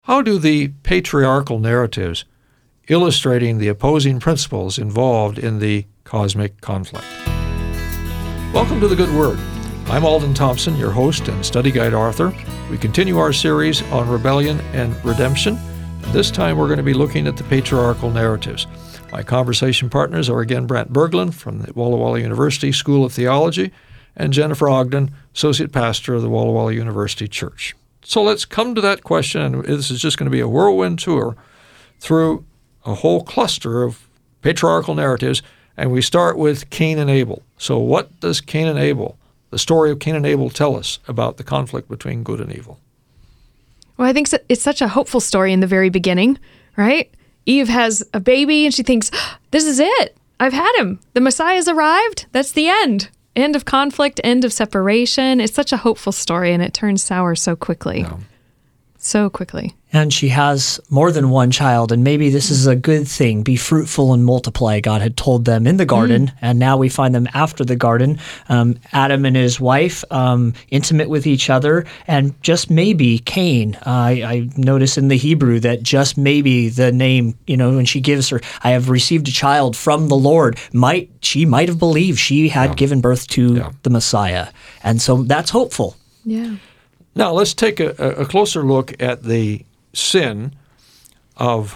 How do the patriarchal narratives illustrating the opposing principles involved in the cosmic conflict? Welcome to The Good Word. I'm Alden Thompson, your host and study guide author. We continue our series on rebellion and redemption. This time we're going to be looking at the patriarchal narratives. My conversation partners are again Brent Berglund from the Walla Walla University School of Theology and Jennifer Ogden, Associate Pastor of the Walla Walla University Church. So let's come to that question, and this is just going to be a whirlwind tour through a whole cluster of patriarchal narratives, and we start with Cain and Abel. So what does Cain and Abel, the story of Cain and Abel, tell us about the conflict between good and evil? Well, I think it's such a hopeful story in the very beginning, right? Eve has a baby, and she thinks, this is it. I've had him. The Messiah's arrived. That's the end. End of conflict, end of separation. It's such a hopeful story, and it turns sour so quickly. Yeah. So quickly. And she has more than one child, and maybe this is a good thing. Be fruitful and multiply, God had told them in the garden, and now we find them after the garden. Adam and his wife, intimate with each other, and just maybe Cain. I notice in the Hebrew that just maybe the name, when she gives her, I have received a child from the Lord, she might have believed she had given birth to the Messiah. And so that's hopeful. Yeah. Now, let's take a closer look at the sin of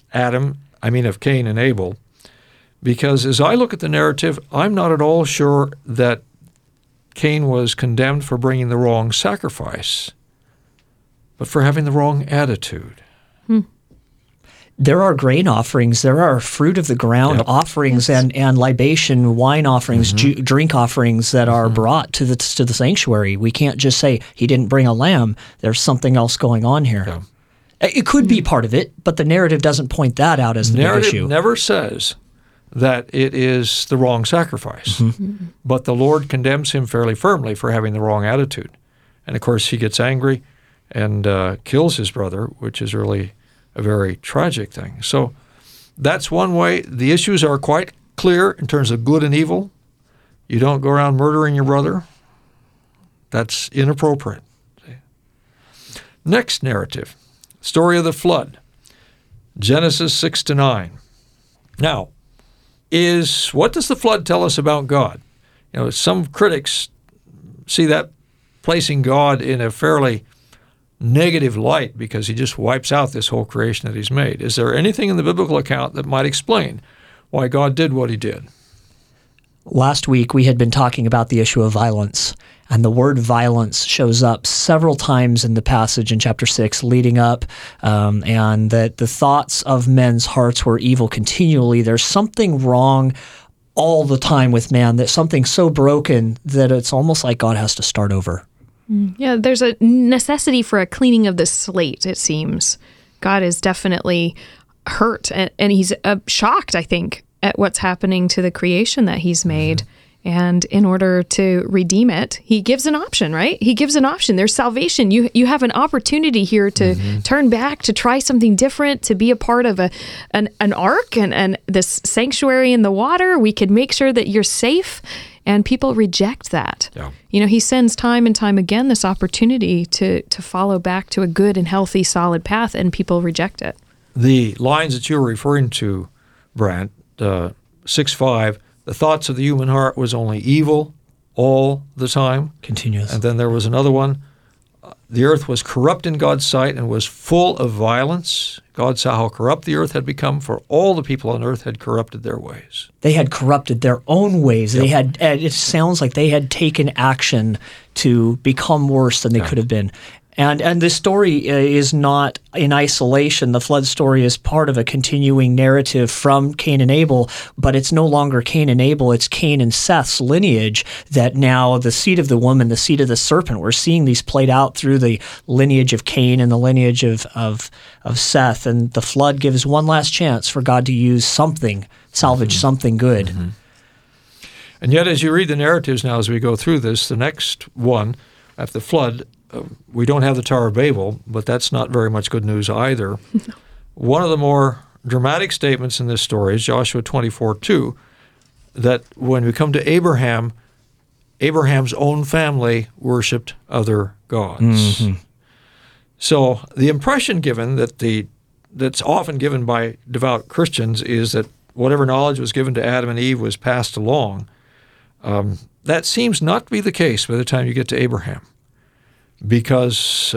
Cain and Abel, because as I look at the narrative, I'm not at all sure that Cain was condemned for bringing the wrong sacrifice, but for having the wrong attitude. There are grain offerings, there are fruit of the ground offerings, and libation, wine offerings, drink offerings that are brought to the sanctuary. We can't just say he didn't bring a lamb. There's something else going on here. Yeah. It could be part of it, but the narrative doesn't point that out as the big issue. The narrative never says that it is the wrong sacrifice, but the Lord condemns him fairly firmly for having the wrong attitude. And of course, he gets angry and kills his brother, which is really a very tragic thing. So that's one way. The issues are quite clear in terms of good and evil. You don't go around murdering your brother. That's inappropriate. Next narrative, story of the flood, Genesis 6-9. Now, what does the flood tell us about God? Some critics see that placing God in a fairly negative light because he just wipes out this whole creation that he's made. Is there anything in the biblical account that might explain why God did what he did? Last week, we had been talking about the issue of violence, and the word violence shows up several times in the passage in chapter 6 leading up, and that the thoughts of men's hearts were evil continually. There's something wrong all the time with man, that something so broken that it's almost like God has to start over. Yeah, there's a necessity for a cleaning of the slate, it seems. God is definitely hurt, and he's shocked, I think, at what's happening to the creation that he's made. And in order to redeem it, he gives an option, right? He gives an option. There's salvation. You have an opportunity here to turn back, to try something different, to be a part of an ark and this sanctuary in the water. We could make sure that you're safe. And people reject that. Yeah. He sends time and time again this opportunity to follow back to a good and healthy, solid path, and people reject it. The lines that you're referring to, Brent, 6:5, the thoughts of the human heart was only evil all the time. Continuous. And then there was another one, the earth was corrupt in God's sight and was full of violence. God saw how corrupt the earth had become, for all the people on earth had corrupted their ways. They had corrupted their own ways. They had. It sounds like they had taken action to become worse than they could have been. And this story is not in isolation. The flood story is part of a continuing narrative from Cain and Abel, but it's no longer Cain and Abel, it's Cain and Seth's lineage, that now the seed of the woman, the seed of the serpent, we're seeing these played out through the lineage of Cain and the lineage of Seth, and the flood gives one last chance for God to use something, salvage something good. And yet as you read the narratives now as we go through this, the next one, after the flood, we don't have the Tower of Babel, but that's not very much good news either. One of the more dramatic statements in this story is Joshua 24:2, that when we come to Abraham, Abraham's own family worshipped other gods. So the impression given that's often given by devout Christians is that whatever knowledge was given to Adam and Eve was passed along. That seems not to be the case by the time you get to Abraham, because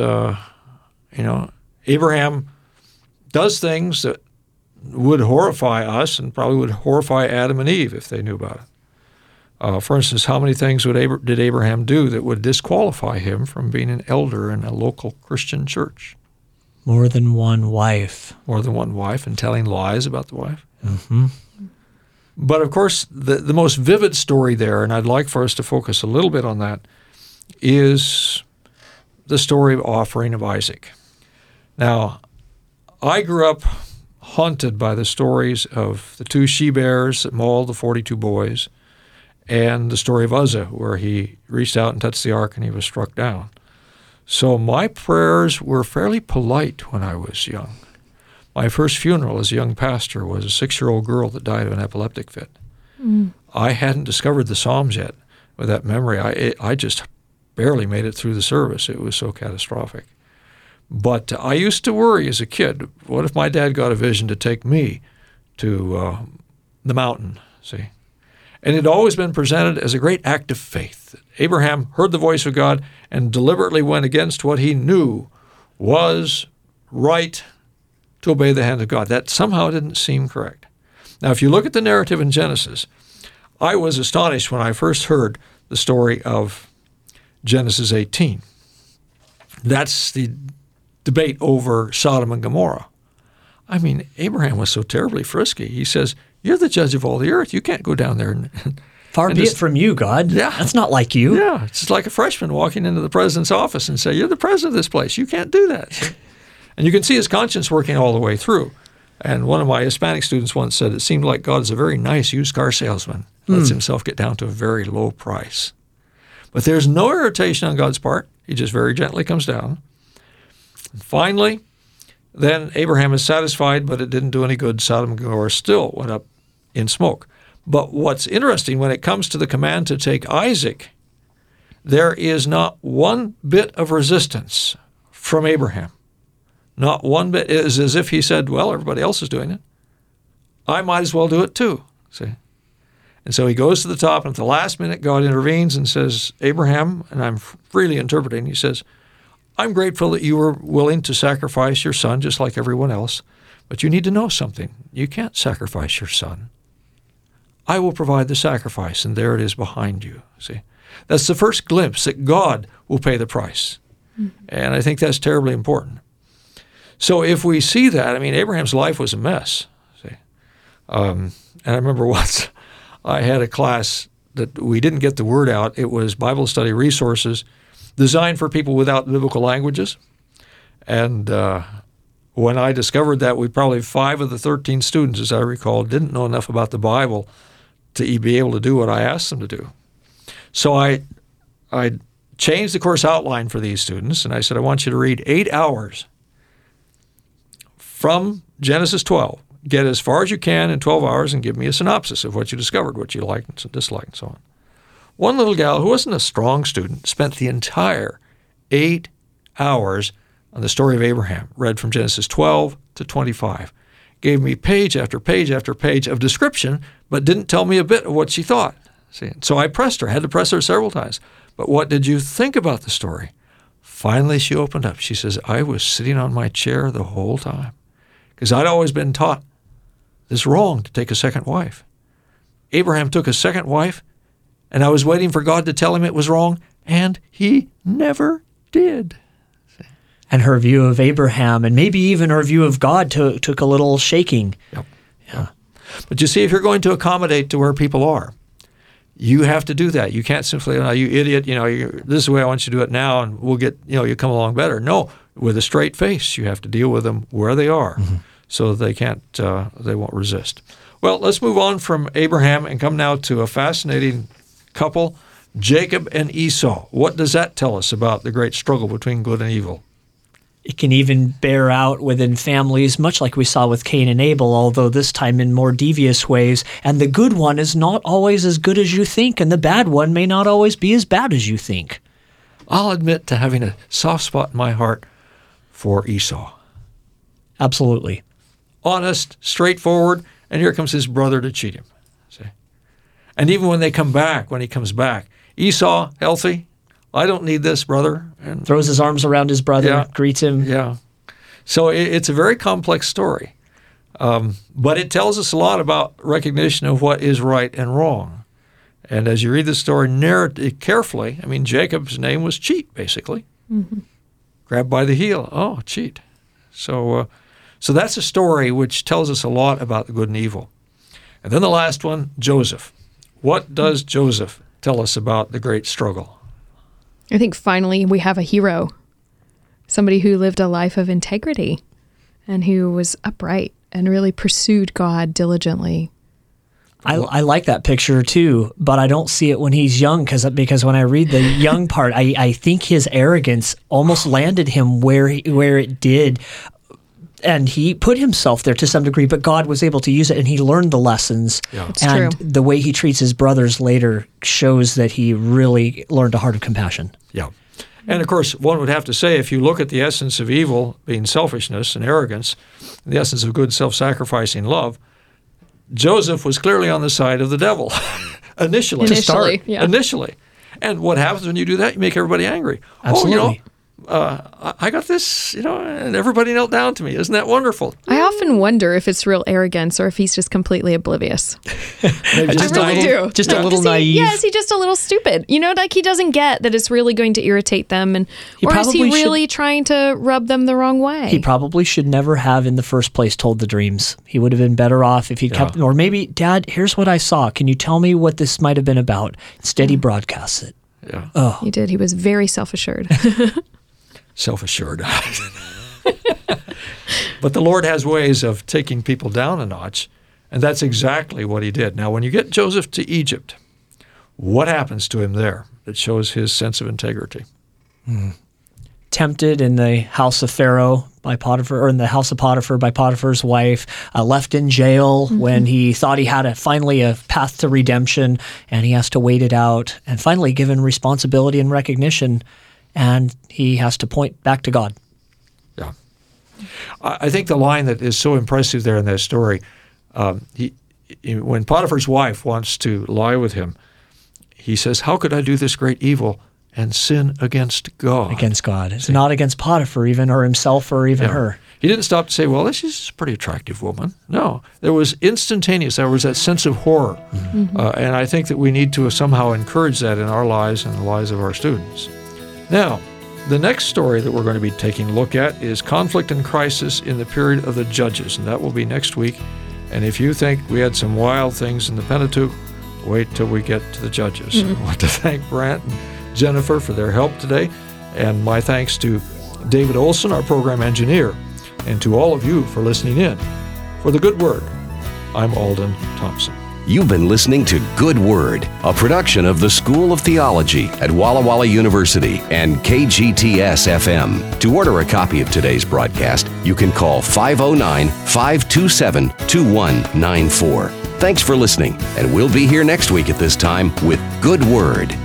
Abraham does things that would horrify us and probably would horrify Adam and Eve if they knew about it. For instance, how many things did Abraham do that would disqualify him from being an elder in a local Christian church? More than one wife. More than one wife, and telling lies about the wife. Mm-hmm. But of course, the most vivid story there, and I'd like for us to focus a little bit on that, is the story of offering of Isaac. Now, I grew up haunted by the stories of the 2 she-bears that mauled the 42 boys, and the story of Uzzah, where he reached out and touched the ark and he was struck down. So my prayers were fairly polite when I was young. My first funeral as a young pastor was a 6-year-old girl that died of an epileptic fit. I hadn't discovered the Psalms yet with that memory. I just barely made it through the service. It was so catastrophic. But I used to worry as a kid, what if my dad got a vision to take me to the mountain, see? And it had always been presented as a great act of faith. Abraham heard the voice of God and deliberately went against what he knew was right to obey the hand of God. That somehow didn't seem correct. Now, if you look at the narrative in Genesis, I was astonished when I first heard the story of Genesis 18. That's the debate over Sodom and Gomorrah. I mean, Abraham was so terribly frisky. He says, "You're the judge of all the earth. You can't go down there and Far be it from you, God. Yeah. That's not like you." Yeah, it's just like a freshman walking into the president's office and say, "You're the president of this place. You can't do that." And you can see his conscience working all the way through. And one of my Hispanic students once said, it seemed like God is a very nice used car salesman. Lets himself get down to a very low price. But there's no irritation on God's part. He just very gently comes down. And finally, then Abraham is satisfied, but it didn't do any good. Sodom and Gomorrah still went up in smoke. But what's interesting, when it comes to the command to take Isaac, there is not one bit of resistance from Abraham. Not one bit. It is as if he said, well, everybody else is doing it. I might as well do it too. See? And so he goes to the top, and at the last minute, God intervenes and says, Abraham, and I'm freely interpreting, he says, I'm grateful that you were willing to sacrifice your son just like everyone else, but you need to know something. You can't sacrifice your son. I will provide the sacrifice, and there it is behind you. See? That's the first glimpse that God will pay the price. Mm-hmm. And I think that's terribly important. So if we see that, I mean, Abraham's life was a mess. See? And I remember once I had a class that we didn't get the word out. It was Bible study resources designed for people without biblical languages. And when I discovered that, we probably 5 of the 13 students, as I recall, didn't know enough about the Bible to be able to do what I asked them to do. So I changed the course outline for these students, and I said, I want you to read 8 hours from Genesis 12. Get as far as you can in 12 hours and give me a synopsis of what you discovered, what you liked and disliked, and so on. One little gal who wasn't a strong student spent the entire 8 hours on the story of Abraham, read from Genesis 12 to 25. Gave me page after page after page of description, but didn't tell me a bit of what she thought. See? So I pressed her, had to press her several times. But what did you think about the story? Finally, she opened up. She says, I was sitting on my chair the whole time because I'd always been taught it's wrong to take a second wife. Abraham took a second wife, and I was waiting for God to tell him it was wrong, and he never did. And her view of Abraham, and maybe even her view of God, took a little shaking. Yep. Yeah. But you see, if you're going to accommodate to where people are, you have to do that. You can't simply, you idiot, this is the way I want you to do it now, and we'll get, you come along better. No, with a straight face, you have to deal with them where they are, so they can't, they won't resist. Well, let's move on from Abraham and come now to a fascinating couple, Jacob and Esau. What does that tell us about the great struggle between good and evil? It can even bear out within families, much like we saw with Cain and Abel, although this time in more devious ways. And the good one is not always as good as you think, and the bad one may not always be as bad as you think. I'll admit to having a soft spot in my heart for Esau. Absolutely. Honest, straightforward, and here comes his brother to cheat him. See? And even when he comes back, Esau, healthy, I don't need this, brother. And throws his arms around his brother, greets him. Yeah. So it's a very complex story. But it tells us a lot about recognition of what is right and wrong. And as you read the story carefully, I mean, Jacob's name was Cheat, basically. Mm-hmm. Grabbed by the heel. Oh, cheat. So that's a story which tells us a lot about the good and evil. And then the last one, Joseph. What does Joseph tell us about the great struggle? I think finally we have a hero, somebody who lived a life of integrity and who was upright and really pursued God diligently. I like that picture too, but I don't see it when he's young because when I read the young part, I think his arrogance almost landed him where it did. And he put himself there to some degree, but God was able to use it, and he learned the lessons. Yeah. It's and true. The way he treats his brothers later shows that he really learned a heart of compassion. Yeah. And of course, one would have to say, if you look at the essence of evil being selfishness and arrogance, and the essence of good self-sacrificing love, Joseph was clearly on the side of the devil initially. To start. Yeah. Initially. And what happens when you do that? You make everybody angry. Absolutely. I got this, and everybody knelt down to me. Isn't that wonderful? I often wonder if it's real arrogance or if he's just completely oblivious. Maybe I really do. Just a little naive. Is he just a little stupid? Like he doesn't get that it's really going to irritate them, or is he really trying to rub them the wrong way? He probably should never have in the first place told the dreams. He would have been better off if he kept, or maybe, Dad, here's what I saw. Can you tell me what this might have been about? Instead, he broadcasts it. Yeah. Oh. He did. He was very self-assured. Self-assured. But the Lord has ways of taking people down a notch, and that's exactly what he did. Now, when you get Joseph to Egypt, what happens to him there that shows his sense of integrity? Tempted in the house of Pharaoh by Potiphar, or in the house of Potiphar by Potiphar's wife, left in jail when he thought he had finally a path to redemption, and he has to wait it out, and finally given responsibility and recognition, and he has to point back to God. Yeah. I think the line that is so impressive there in that story, when Potiphar's wife wants to lie with him, he says, how could I do this great evil and sin against God? Against God. It's not against Potiphar even, or himself, or even her. He didn't stop to say, well, she's a pretty attractive woman. No, there was instantaneous. There was that sense of horror. Mm-hmm. And I think that we need to somehow encourage that in our lives and the lives of our students. Now, the next story that we're going to be taking a look at is conflict and crisis in the period of the Judges, and that will be next week. And if you think we had some wild things in the Pentateuch, wait till we get to the Judges. I want to thank Brant and Jennifer for their help today, and my thanks to David Olson, our program engineer, and to all of you for listening in. For the Good Word, I'm Alden Thompson. You've been listening to Good Word, a production of the School of Theology at Walla Walla University and KGTS-FM. To order a copy of today's broadcast, you can call 509-527-2194. Thanks for listening, and we'll be here next week at this time with Good Word.